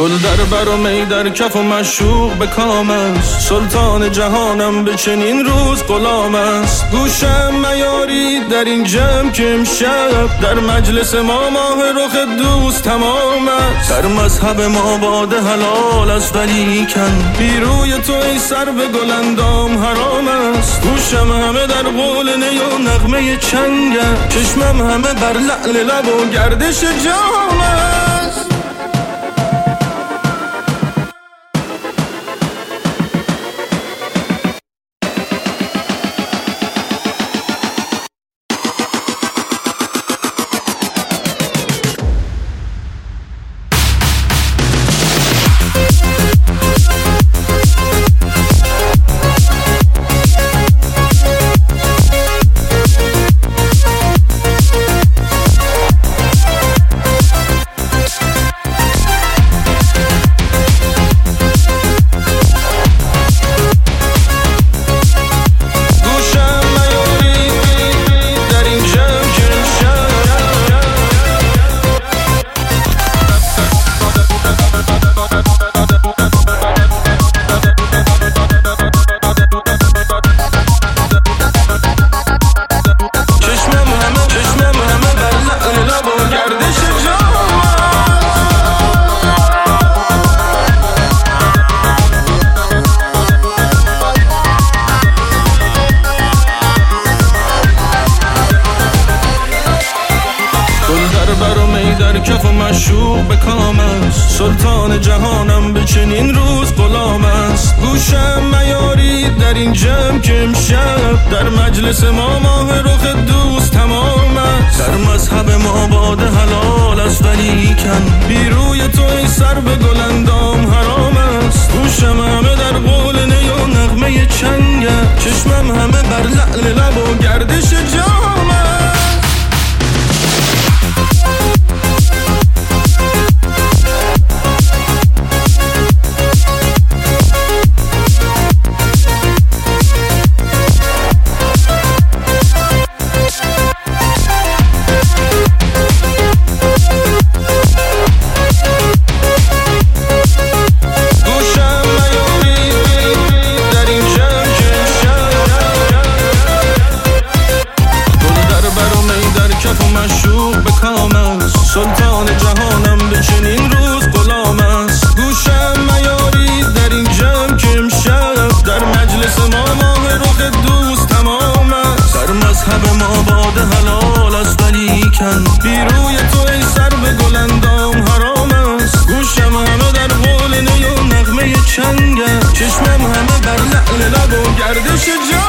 گل در بر و می در کف و مشوق به کام است، سلطان جهانم به چنین روز غلام است. گوشم میاری در این جمع که امشب در مجلس ما ماه رخ دوست تمام است. در مذهب ما باده حلال است ولیکن بی روی تو ای سر به گل اندام حرام است. گوشم همه در قول نی و نغمه چنگم، چشمم همه بر لعل لب و گردش جام است. در کف و مشوق به کام است، سلطان جهانم به چنین روز غلام است. گوشم میاری در این جمع که امشب در مجلس ما ماه رخ دوست تمام است. در مذهب ما باده حلال است ولیکن بی روی تو ای سر به گل اندام حرام است. گوشم همه در قول نی و نغمه چنگم، چشمم همه بر لعل لب و گردش جام است. سلطان جهانم به چنین روز غلام است. گوشم میاری در این جمع که امشب در مجلس ما ماه رخ دوست تمام است. در مذهب ما باده حلال است ولیکن بی روی تو ای سر به گل اندام حرام است. گوشم همه در قول نی و نغمه چنگم، چشمم همه بر لعل لب و گردش